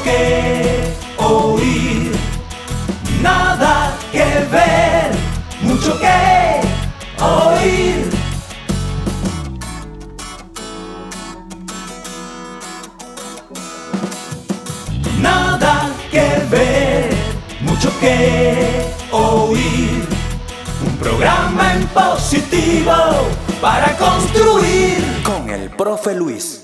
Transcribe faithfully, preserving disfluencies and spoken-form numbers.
que oír, nada que ver, mucho que oír. Nada que ver, mucho que oír. Un programa en positivo para construir con el profe Luis.